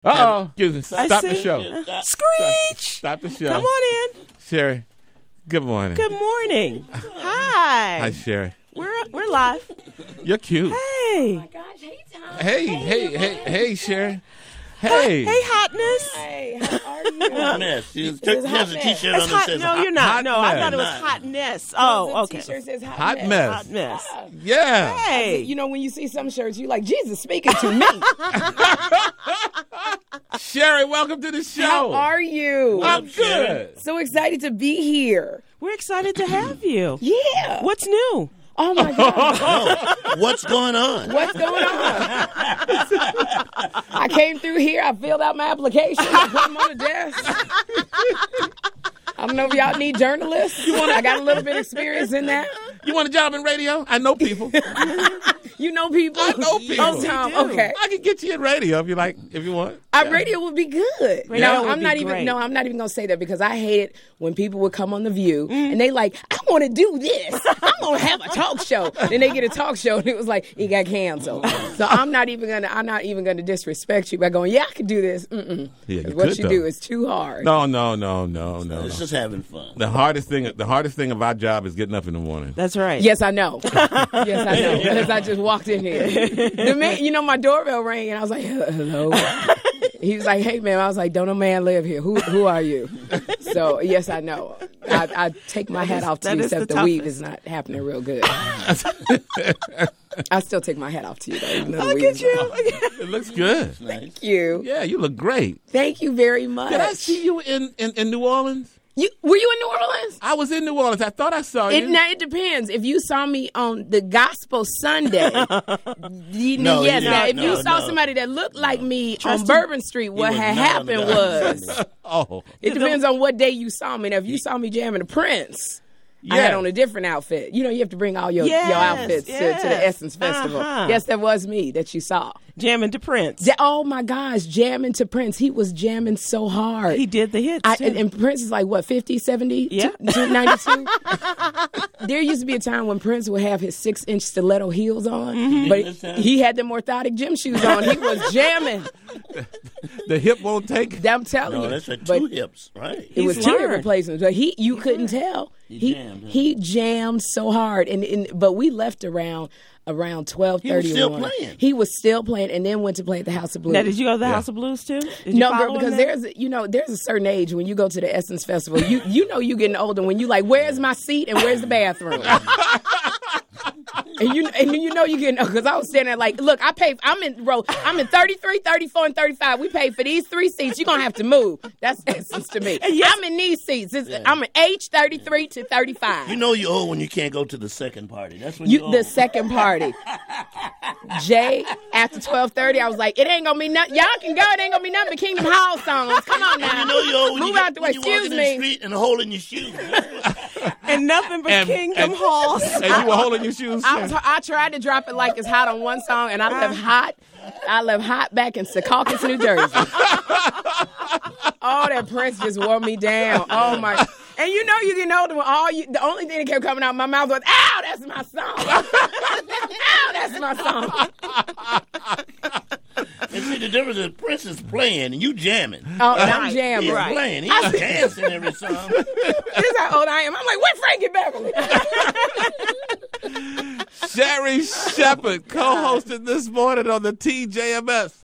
Uh-oh. Excuse me. I Stop the see. show. Screech. Stop the show. Come on in. Sherry, good morning. Good morning. Hi. Hi, Sherry. We're live. You're cute. Hey. Gosh, hey, Tom. Hey, Sherry. Hey. Hey, hotness. Hey, how are you? Hot mess. She has It's a hot T-shirt mess. on It's that hot. says No, you're not. hot No, I mess. thought it was hotness. Oh, okay. T-shirt says hot, Hot mess. mess. Hot mess. Yeah. Hey. You know, when you see some shirts, you're like, Jesus speaking to me. Sherry, welcome to the show. How are you? I'm good. So excited to be here. We're excited to have you. Yeah. What's new? Oh, my God. Oh, what's going on? What's going on? I came through here. I filled out my application. I put them on the desk. I don't know if y'all need journalists. I got a little bit of experience in that. You want a job in radio? I know people. You know people? I know people. Oh, Tom, We do. okay. I can get you in radio if you want. Radio would be good. Radio No, would I'm be not great. even. No, I'm not even gonna say that because I hate it when people would come on The View and they like, I want to do this. I'm gonna have a talk show. Then they get a talk show and it was like it got canceled. So I'm not even gonna disrespect you by going, yeah, I could do this. Yeah, you 'Cause what could, you though. do is too hard. No. It's just having fun. The hardest thing of our job is getting up in the morning. That's right. Yes, I know. Yes, I know. Because I just walked in here. The man, my doorbell rang and I was like, hello. He was like, hey, man. I was like, don't no man live here. Who are you? So, yes, I know. I take my hat off to that you, is except the the weave toughest. is not happening real good. I still take my hat off to you, though. Even though the Look weave at is you. not. It looks good. Thank you. Yeah, you look great. Thank you very much. Did I see you in New Orleans? Were you in New Orleans? I was in New Orleans. I thought I saw you. It depends. If you saw me on the Gospel Sunday, No, yes. you Now, if didn't. you No, saw no. somebody that looked like me Trust on him. Bourbon Street, what was had not on happened the Gospel was Sunday. Oh, it depends on what day you saw me. Now, if you saw me jamming the Prince, I had Yeah. on a different outfit. You have to bring all your Yes, outfits to the yes. Essence Festival. Uh-huh. Yes, that was me that you saw. Jamming to Prince. Oh my gosh, jamming to Prince. He was jamming so hard. He did the hits, too. And Prince is like, what, 50, 70, Yeah. 92? There used to be a time when Prince would have his 6-inch stiletto heels on, Mm-hmm. but he had them orthotic gym shoes on. He was jamming. the hip won't take. I'm telling No, you. that's like But two hips, right? it was He's two learned. different placements, but you couldn't tell. He jammed so hard, but we left around 12:31. He was still playing. He was still playing, and then went to play at the House of Blues. Now, did you go to the House of Blues, too? Did you No, follow girl, him because there? there's a certain age when you go to the Essence Festival, you know you getting older when you like, where's my seat and where's the bathroom? And you know you getting, because I was standing there like, look, I'm in 33, 34, and 35. We paid for these 3 seats. You're going to have to move. That's Essence to me. Yes. I'm in these seats. I'm in age 33 to 35. You know you're old when you can't go to the second party. That's when you're old. The second party. Jay, after 12:30, I was like, it ain't gonna be nothing. Y'all can go. It ain't gonna be nothing but Kingdom Hall songs. Come on now. You know you're old when Move you out the way. when you walk Excuse in me. the street and a hole in your shoe. And nothing but Kingdom Halls. And you were holding your shoes. I tried to drop it like it's hot on one song, and I left hot back in Secaucus, New Jersey. Oh, that Prince just wore me down. Oh my! And you know you getting older when the only thing that kept coming out of my mouth was, "Ow, that's my song." Ow, that's my song. And see, the difference is Prince is playing and you jamming. Oh, and I'm He's jamming. playing. He's dancing every song. This is how old I am. I'm like, where Frankie Beverly? Sherry Shepherd co-hosted this morning on the TJMS.